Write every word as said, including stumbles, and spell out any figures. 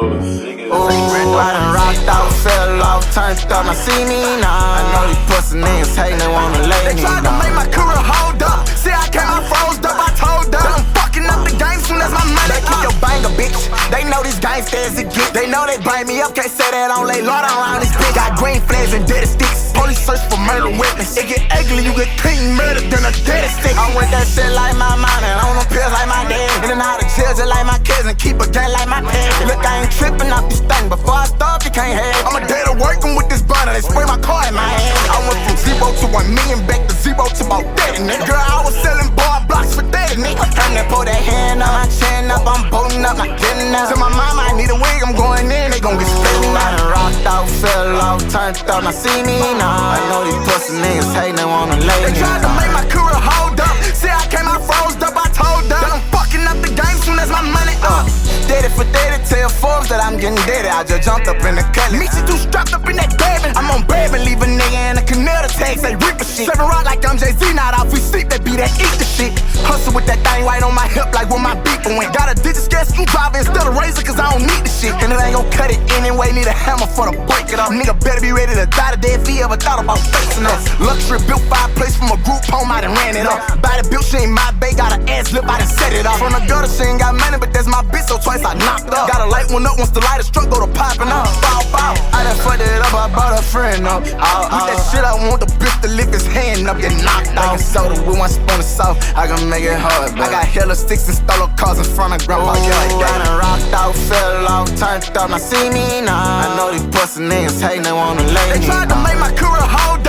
Ooh, I done rocked out, fell off, turned up, now see me now. I know these pussy niggas hatin', they wanna lay me They tried to make my career hold up. See, I came out froze up, I told them I'm fucking up the game soon as my money. They keep your banger, bitch. They know these gangsters it get. They know they bring me up, can't say that on lay Lord around this bitch. Got green flags and dead sticks. Police search for murder witness. It get ugly, you get clean murdered than a dead stick. I'm with that shit like my mom and on them pills like my dad. In and out of jail just like my kids and keep a gun like my dad. Look, I ain't tripping off this thing. Before I start, you can't have. I'm a day to working with this burner. They spray my car in my hand. I went from zero to one million, back to zero to about thirty, nigga. Girl, I was selling bar blocks for thirty, nigga. Turn that, pull that hand up, my chin up, I'm bolting up, not getting up. Tell my mama I need a wig, I'm going in, they gon' get split. I done rocked out, fell off, turned up, now see me now. I know these pussy niggas hatin', they wanna lay me. They tried to make my career hold up. See, I came out froze up, I told them that I'm fucking up the game soon as my money up. Dead it for dead it, tell Forbes that I'm getting dead. I just jumped up in the cutlass. Me, she too strapped up in that David. I'm on baby, leave a nigga in a canal to tag, say Reaper shit. Seven rock like I'm Jay-Z, not off we sleep, they be that eat the shit. Hustle with that thing right on my hip like where my beeper went. Got a digit scale screwdriver instead of razor cause I don't need the shit. And it ain't gon' cut it anyway, need a hammer for to break it off. Nigga better be ready to die today if he ever thought about facing us. Luxury built fireplace from a group home, I done ran it up. Body built, she ain't my bae, got an ass lip, I done set it up. From the gutter, she ain't got money, but that's my bitch, so twice I knocked up. Got a light one up, once the light is struck, go to popping up. Bow, bow. I done fucked it up, I brought a friend up. All, all. With that shit, I want the bitch to lift his hand up, get knocked out. Soda with one spoon of salt, I can make it hard, baby. I got hella sticks and stole cars in front of grandpa, yeah, like that. I done rocked out, fell off, turned up, now see me now. I know these pussy niggas hatin', they wanna lay me. They tried to make my career hold